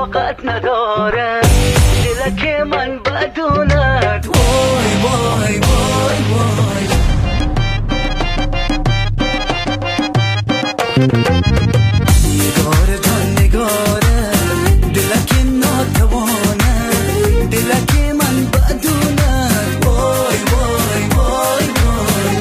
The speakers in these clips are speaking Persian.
طاقت نداره دلک من بدونت وای وای وای وای نگاره جان نگاره دلک ناتوانه دلک من بدونت وای وای وای وای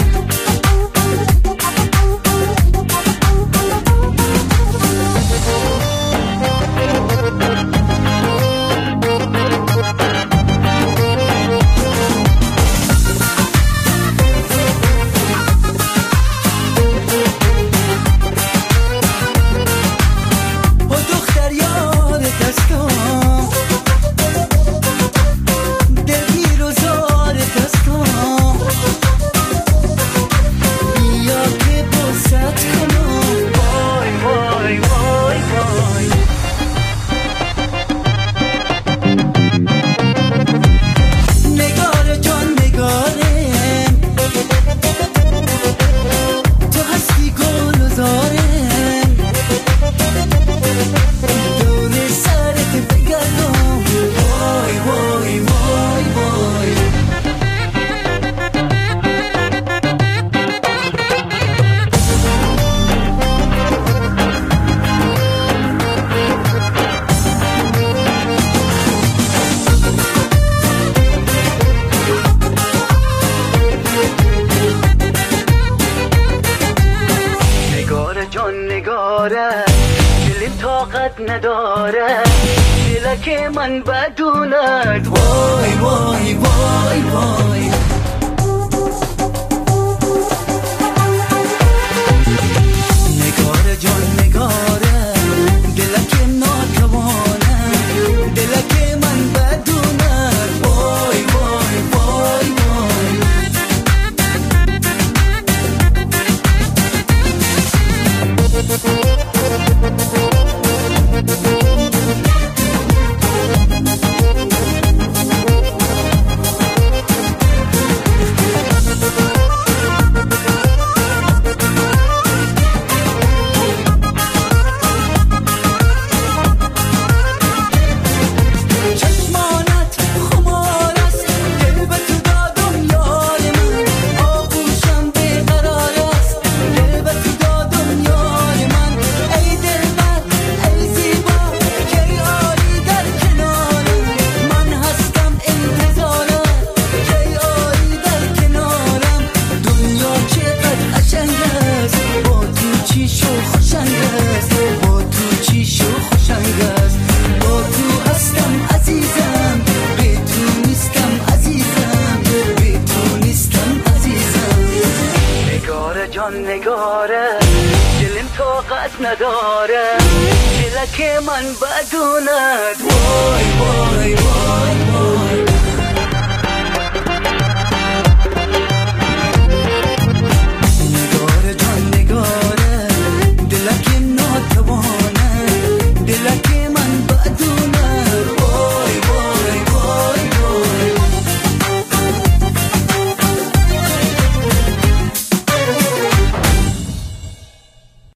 نگاره دلم طاقت نداره دلک من بدونت وای وای وای وای نگاره جان نگاره دلک ناتوانه دلک من بدونت وای وای وای وای نگاره دلم طاقت نداره دلک من بدونت وای وای وای